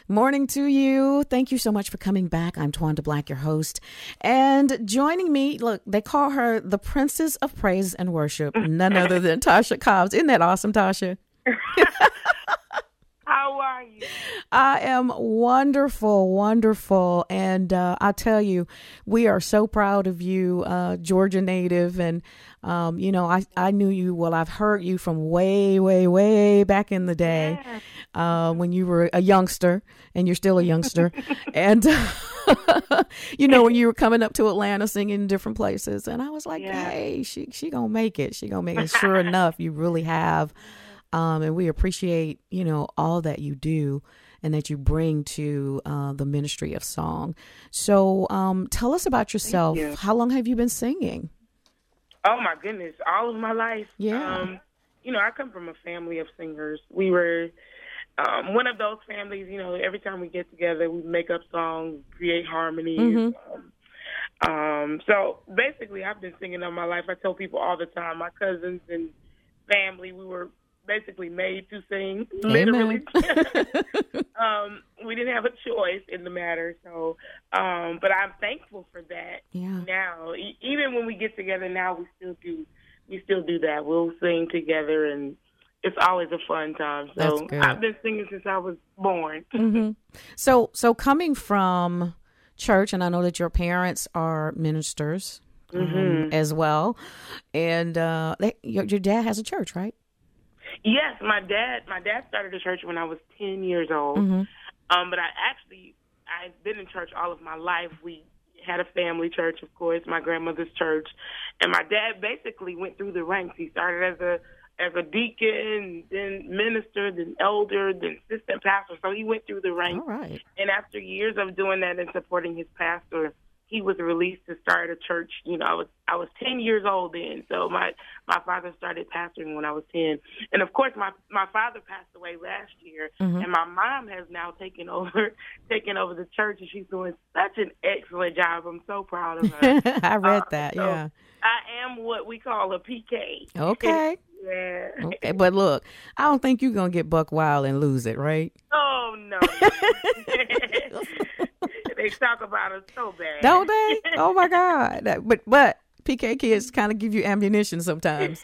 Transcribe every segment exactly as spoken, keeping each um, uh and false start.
Morning to you. Thank you so much for coming back. I'm Twanda Black, your host. And joining me, look, they call her the Princess of Praise and Worship, none other than Tasha Cobbs. Isn't that awesome, Tasha? How are you? I am wonderful, wonderful. And uh, I tell you, we are so proud of you, uh, Georgia native. And, um, you know, I, I knew you, well, I've heard you from way, way, way back in the day Yeah. uh, when you were a youngster, and you're still a youngster. and, you know, when you were coming up to Atlanta singing in different places. And I was like, Yeah. hey, she, she gonna make it. She gonna make it. Sure enough, you really have. Um, and we appreciate, you know, all that you do and that you bring to uh, the ministry of song. So um, tell us about yourself. you. How long have you been singing? Oh, my goodness. All of my life. Yeah. Um, you know, I come from a family of singers. We were um, one of those families, you know, every time we get together, we make up songs, create harmonies. Mm-hmm. Um, um, so basically, I've been singing all my life. I tell people all the time, my cousins and family, we were basically made to sing, literally. um, we didn't have a choice in the matter. So, um, but I'm thankful for that. Yeah. Now, e- even when we get together now, we still do, we still do that. We'll sing together, and it's always a fun time. So That's good. I've been singing since I was born. Mm-hmm. So, so coming from church, and I know that your parents are ministers um, Mm-hmm. as well, and uh, they, your, your dad has a church, right? Yes, my dad. My dad started a church when I was ten years old. Mm-hmm. Um, but I actually, I've been in church all of my life. We had a family church, of course, my grandmother's church, and my dad basically went through the ranks. He started as a as a deacon, then minister, then elder, then assistant pastor. So he went through the ranks. All right. And after years of doing that and supporting his pastor, he was released to start a church. You know, I was I was ten years old then, so my my father started pastoring when I was ten. And of course, my my father passed away last year, Mm-hmm. and my mom has now taken over taken over the church, and she's doing such an excellent job. I'm so proud of her. I read Uh, that. so Yeah. I am what we call a P K. Okay. Yeah. Okay, but look, I don't think you're gonna get buck wild and lose it, right? Oh no. They talk about us so bad. Don't they? Oh my God! That- But but P K kids kind of give you ammunition sometimes.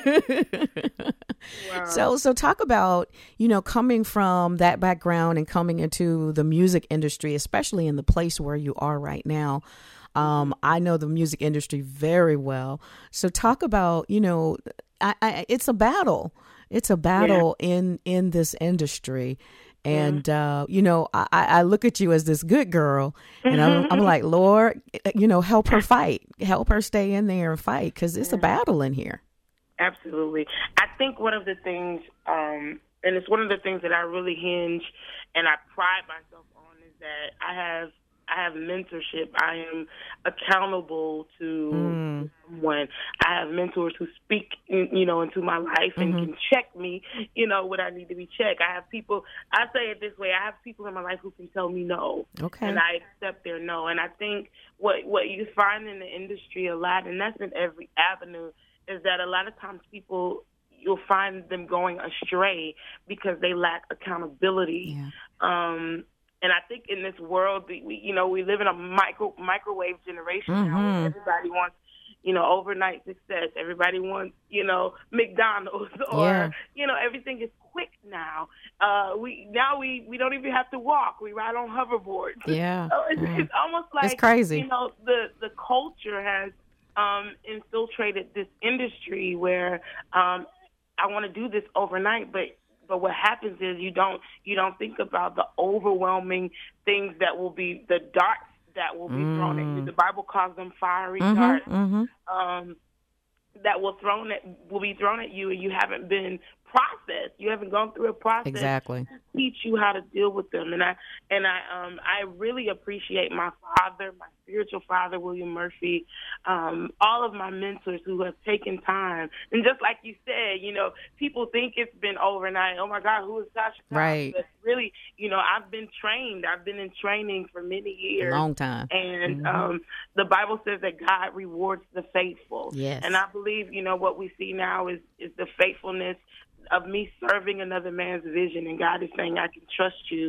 Wow. So so talk about, you know, coming from that background and coming into the music industry, especially in the place where you are right now. Um, I know the music industry very well. So talk about, you know, I, I, it's a battle. It's a battle in in this industry. And, uh, you know, I, I look at you as this good girl, and I'm, I'm like, Lord, you know, help her fight. Help her stay in there and fight, because it's a battle in here. Absolutely. I think one of the things, um, and it's one of the things that I really hinge and I pride myself on, is that I have I have mentorship. I am accountable to Mm. someone. I have mentors who speak, in, you know, into my life and Mm-hmm. can check me, you know, when I need to be checked. I have people, I say it this way, I have people in my life who can tell me no. Okay. And I accept their no. And I think what, what you find in the industry a lot, and that's in every avenue, is that a lot of times people, you'll find them going astray because they lack accountability. Yeah. Um, and I think in this world, we, you know, we live in a micro microwave generation now. Where Mm-hmm. everybody wants, you know, overnight success. Everybody wants, you know, McDonald's or, Yeah. you know, everything is quick now. Uh, we now we, we don't even have to walk. We ride on hoverboards. Yeah. So it's, Mm. it's almost like, It's crazy. you know, the the culture has um, infiltrated this industry where um, I want to do this overnight, but but what happens is you don't you don't think about the overwhelming things that will be the darts that will be Mm. thrown at you. The Bible calls them fiery Mm-hmm. darts. Mm-hmm. Um, that will thrown at will be thrown at you, and you haven't been processed. You haven't gone through a process Exactly. to teach you how to deal with them. And I and I um I really appreciate my father, my spiritual father, William Murphy, um, all of my mentors who have taken time. And just like you said, you know, people think it's been overnight. Oh my God, who is Tasha Cobbs? Right. But really, you know, I've been trained. I've been in training for many years. Long time. And Mhm. um, the Bible says that God rewards the faithful. Yes. And I believe, you know, what we see now is, is the faithfulness of me serving another man's vision. And God is saying, I can trust you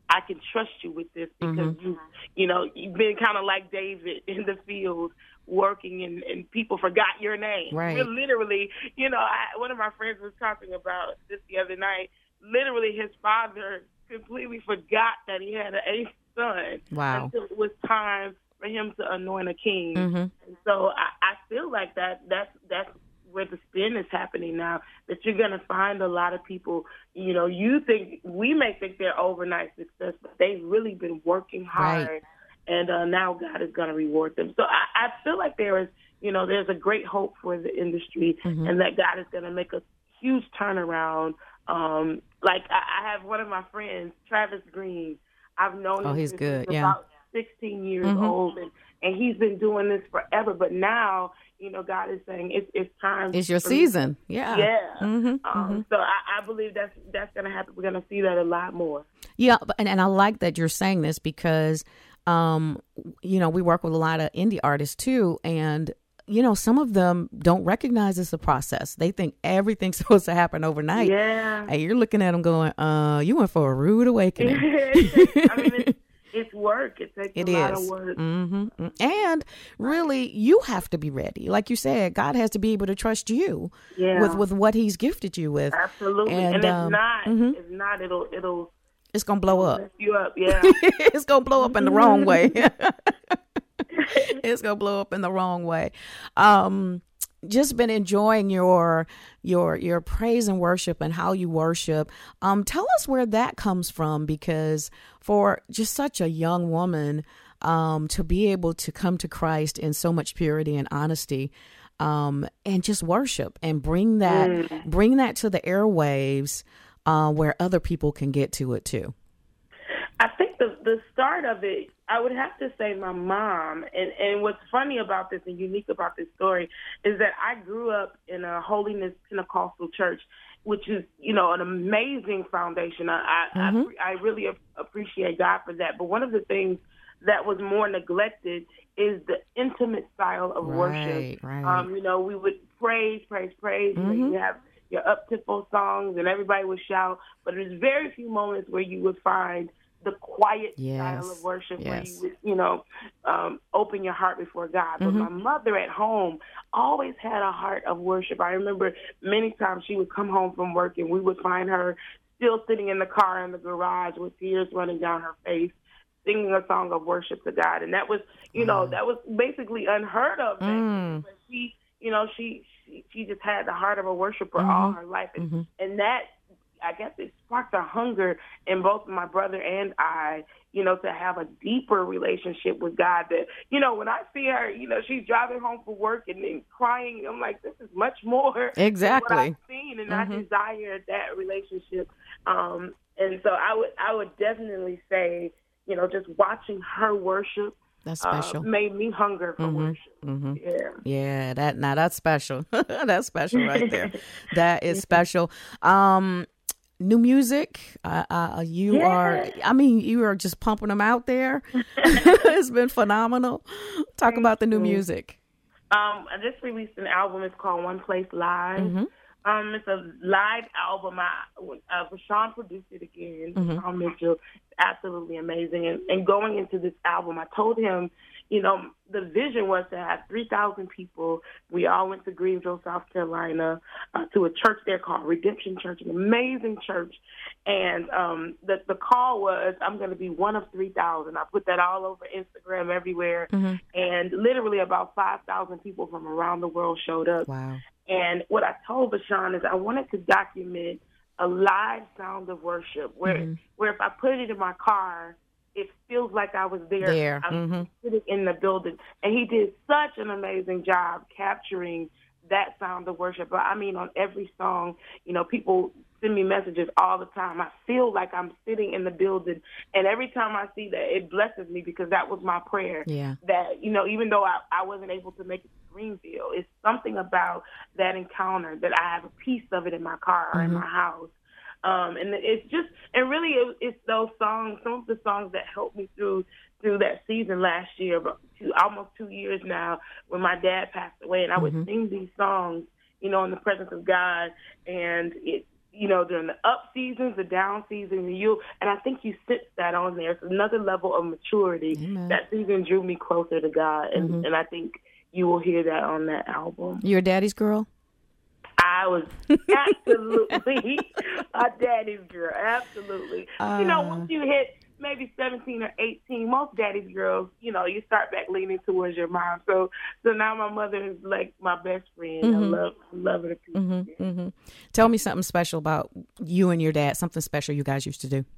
I can trust you with this because mm-hmm. you, you know, you've been kind of like David in the field working and, and people forgot your name. Right. We're literally, you know, I, one of my friends was talking about this the other night. Literally, his father completely forgot that he had an eighth son. Wow. Until it was time for him to anoint a king. Mm-hmm. And so I, I feel like that that's that's where the spin is happening now, that you're going to find a lot of people, you know, you think, we may think they're overnight success, but they've really been working hard. Right. And uh, now God is going to reward them. So I, I feel like there is, you know, there's a great hope for the industry mm-hmm. and that God is going to make a huge turnaround. Um, like I, I have one of my friends, Travis Green. I've known oh, him he's since good. he was Yeah. about sixteen years mm-hmm. old, and, and he's been doing this forever. But now, you know, God is saying it's it's time. It's your season. Me. Yeah. Yeah. Mm-hmm. Um, mm-hmm. So I, I believe that's that's going to happen. We're going to see that a lot more. Yeah, and and I like that you're saying this because, um, you know, we work with a lot of indie artists too, and you know, some of them don't recognize it's a process. They think everything's supposed to happen overnight. Yeah. And you're looking at them going, uh, you went for a rude awakening. I mean, it's, it's work. It takes it a is. lot of work. Mm-hmm. And really, you have to be ready. Like you said, God has to be able to trust you yeah. with, with what he's gifted you with. Absolutely. And, and if um, not, mm-hmm. if not, it'll, it'll, it's going to blow up. Mess you up. Yeah. It's going to blow up in the wrong way. It's gonna blow up in the wrong way. Um, just been enjoying your your your praise and worship and how you worship. Um, tell us where that comes from, because for just such a young woman, um, to be able to come to Christ in so much purity and honesty, um, and just worship and bring that mm. bring that to the airwaves, uh, where other people can get to it too. I think the the start of it, I would have to say my mom. And, and what's funny about this and unique about this story is that I grew up in a Holiness Pentecostal church, which is, you know, an amazing foundation. I mm-hmm. I, I really appreciate God for that. But one of the things that was more neglected is the intimate style of right, worship. Right. Um, you know, we would praise, praise, praise. Mm-hmm. You know, you have your up-tempo songs and everybody would shout. But there's very few moments where you would find the quiet yes. style of worship yes. where you would, you know, um, open your heart before God. But mm-hmm. my mother at home always had a heart of worship. I remember many times she would come home from work and we would find her still sitting in the car in the garage with tears running down her face, singing a song of worship to God. And that was, you know, mm. that was basically unheard of. Mm. But she, you know, she, she, she just had the heart of a worshiper mm-hmm. all her life. And, mm-hmm. and that, I guess it sparked a hunger in both my brother and I, you know, to have a deeper relationship with God. That, you know, when I see her, you know, she's driving home from work and then crying, I'm like, this is much more exactly than what I've seen, and mm-hmm. I desire that relationship. Um, and so I would, I would definitely say, you know, just watching her worship. That's special. Uh, made me hunger for mm-hmm. worship. Mm-hmm. Yeah. Yeah. That now that's special. That's special right there. That is special. Um, New music, uh, uh, you yeah. are, I mean, you are just pumping them out there. It's been phenomenal. Talk Thank about the new you. music. Um, I just released an album. It's called One Place Live. Mm-hmm. Um, it's a live album. I, uh, Rashawn produced it again. Mm-hmm. Rashawn Mitchell, absolutely amazing. And, and going into this album, I told him, you know, the vision was to have three thousand people. We all went to Greenville, South Carolina, uh, to a church there called Redemption Church, an amazing church. And um, the, the call was, I'm going to be one of three thousand. I put that all over Instagram, everywhere. Mm-hmm. And literally about five thousand people from around the world showed up. Wow. And what I told Bashan is I wanted to document a live sound of worship where, mm-hmm. where if I put it in my car, it feels like I was there. there. I'm mm-hmm. sitting in the building. And he did such an amazing job capturing that sound of worship. I mean, on every song, you know, people send me messages all the time. I feel like I'm sitting in the building. And every time I see that, it blesses me because that was my prayer. Yeah. That, you know, even though I, I wasn't able to make it to Greenville, it's something about that encounter that I have a piece of it in my car or mm-hmm. in my house. Um, and it's just, and really it, it's those songs, some of the songs that helped me through through that season last year, but two, almost two years now, when my dad passed away, and I would mm-hmm. sing these songs, you know, in the presence of God, and it you know, during the up seasons, the down seasons, and you, and I think you sense that on there. It's another level of maturity. Amen. That season drew me closer to God, and, Mm-hmm. and I think you will hear that on that album. You're a daddy's girl? I was absolutely a daddy's girl, absolutely. Uh, you know, once you hit maybe seventeen or eighteen, most daddy's girls, you know, you start back leaning towards your mom. So so now my mother is like my best friend. Mm-hmm. I love, love her to pieces. Mm-hmm, mm-hmm. Tell me something special about you and your dad, something special you guys used to do.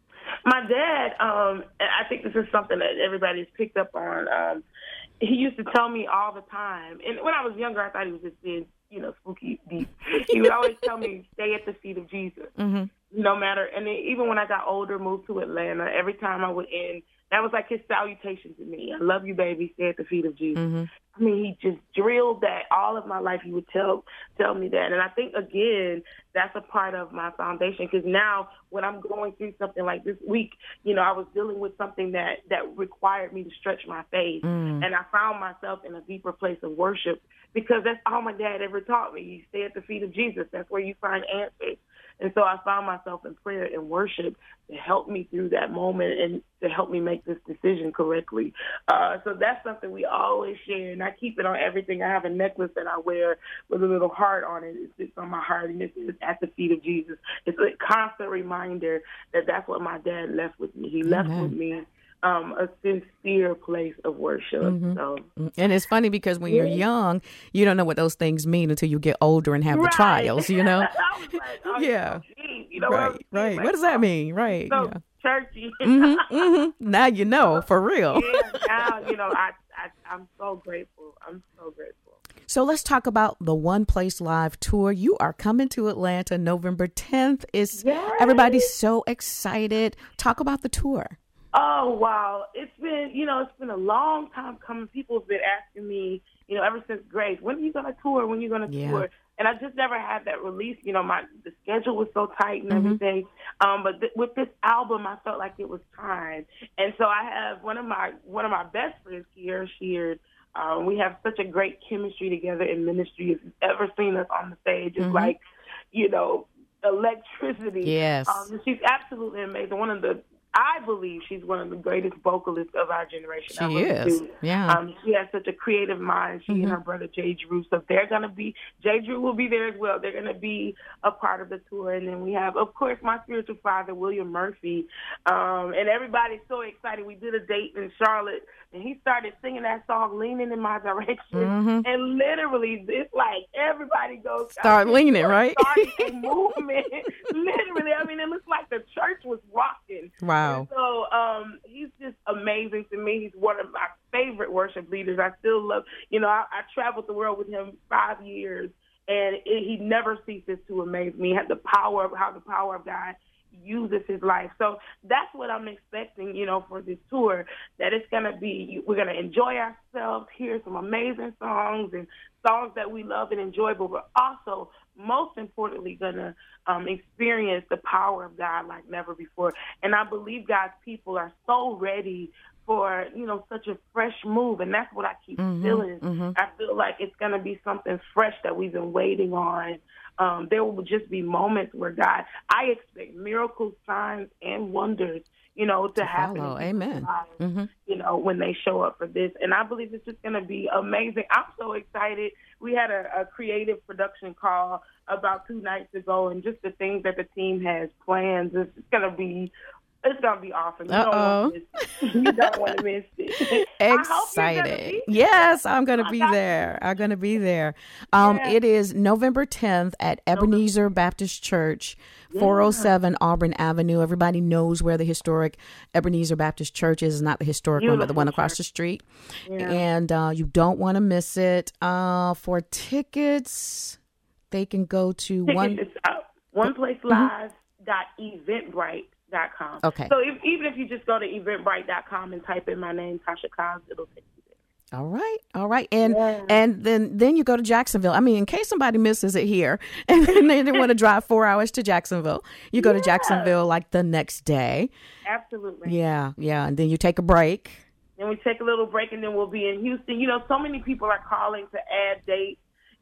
My dad, um, and I think this is something that everybody's picked up on. Um, he used to tell me all the time, and when I was younger, I thought he was just being, you know, spooky deep. He would always tell me, stay at the feet of Jesus, Mm-hmm. no matter. And then even when I got older, moved to Atlanta, every time I would end, that was like his salutation to me. I love you, baby. Stay at the feet of Jesus. Mm-hmm. I mean, he just drilled that all of my life. He would tell tell me that. And I think, again, that's a part of my foundation, because now when I'm going through something like this week, you know, I was dealing with something that, that required me to stretch my faith. Mm. And I found myself in a deeper place of worship, because that's all my dad ever taught me. You stay at the feet of Jesus. That's where you find answers. And so I found myself in prayer and worship to help me through that moment and to help me make this decision correctly. Uh, so that's something we always share, and I keep it on everything. I have a necklace that I wear with a little heart on it. It sits on my heart, and it says, at the feet of Jesus. It's a constant reminder that that's what my dad left with me. He left Amen. with me um, a sincere place of worship. Mm-hmm. So, and it's funny because when you're young, you don't know what those things mean until you get older and have right. the trials, you know? I was like, oh, yeah. Geez, you know right, what right. like, what does that mean? Right. So yeah. churchy. mm-hmm, mm-hmm. Now you know, for real. Yeah, now, you know, I, I, I'm so grateful. I'm so grateful. So let's talk about the One Place Live tour. You are coming to Atlanta November tenth. Is Yes. Everybody's so excited. Talk about the tour. Oh, wow. It's been, you know, it's been a long time coming. People have been asking me, you know, ever since Grace, when are you going to tour? When are you going to Yeah. tour? And I just never had that release. You know, my the schedule was so tight and Mm-hmm. everything. Um, but th- with this album, I felt like it was time. And so I have one of my one of my best friends, Kiera Sheard. Um, we have such a great chemistry together in ministry. If you've ever seen us on the stage, it's Mm-hmm. like, you know, electricity. Yes. Um, she's absolutely amazing. One of the I believe she's one of the greatest vocalists of our generation. She I really is. do. Yeah. Um, she has such a creative mind. She Mm-hmm. and her brother Jay Drew. So they're going to be, Jay Drew will be there as well. They're going to be a part of the tour. And then we have, of course, my spiritual father, William Murphy. Um, and everybody's so excited. We did a date in Charlotte, and he started singing that song, Leaning in My Direction. Mm-hmm. And literally, it's like everybody goes. Start leaning, right? Started a movement. Literally, I mean, it looks like the church was rocking. Wow. And so um, he's just amazing to me. He's one of my favorite worship leaders. I still love, you know, I, I traveled the world with him five years, and it, he never ceases to amaze me. He had the power of how the power of God uses his life. So that's what I'm expecting, you know, for this tour, that it's going to be, we're going to enjoy ourselves, hear some amazing songs and songs that we love and enjoy, but we're also most importantly going to um, experience the power of God like never before. And I believe God's people are so ready for, you know, such a fresh move. And that's what I keep Mm-hmm, feeling. mm-hmm. I feel like it's going to be something fresh that we've been waiting on. Um, there will just be moments where God, I expect miracles, signs, and wonders, you know, to, To happen. follow. in people's Amen. lives, Mm-hmm. you know, when they show up for this. And I believe it's just going to be amazing. I'm so excited. We had a, a creative production call about two nights ago, and just the things that the team has planned. It's, it's going to be It's going to be awesome. You don't Uh-oh. want to miss it. You don't want to miss it. Excited. Yes, I'm going to be there. I'm going to be there. Um, Yeah. It is November tenth at Ebenezer Baptist Church, four oh seven Auburn Avenue. Everybody knows where the historic Ebenezer Baptist Church is. It's not the historic one, but the Beautiful one across church. the street. Yeah. And uh, you don't want to miss it. Uh, for tickets, they can go to Tickets one. is out. one place live dot eventbrite dot com. Okay. So if, even if you just go to eventbrite dot com and type in my name, Tasha Cobbs, it'll take you there. All right, all right, and Yeah. and then then you go to Jacksonville. I mean, in case somebody misses it here, and they didn't want to drive four hours to Jacksonville, you go to Yeah. Jacksonville like the next day. Absolutely. Yeah, yeah, and then you take a break. Then we take a little break, and then we'll be in Houston. You know, so many people are calling to add dates.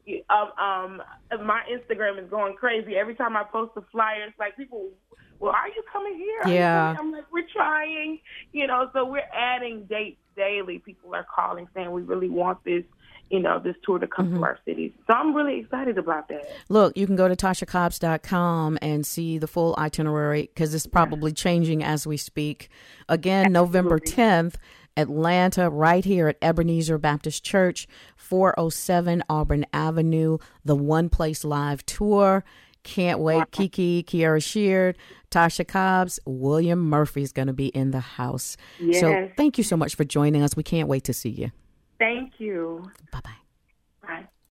Um, um, my Instagram is going crazy. Every time I post a flyer, it's like people, well, are you coming here? Are yeah. coming? I'm like, we're trying, you know, so we're adding dates daily. People are calling saying we really want this, you know, this tour to come mm-hmm. to our cities. So I'm really excited about that. Look, you can go to tasha cobbs dot com and see the full itinerary because it's probably yeah. changing as we speak. Again, Absolutely. November tenth, Atlanta, right here at Ebenezer Baptist Church, four oh seven Auburn Avenue, the One Place Live Tour. Can't wait. Wow. Kiki, Kiara Sheard, Tasha Cobbs, William Murphy's going to be in the house. Yes. So thank you so much for joining us. We can't wait to see you. Thank you. Bye-bye. Bye.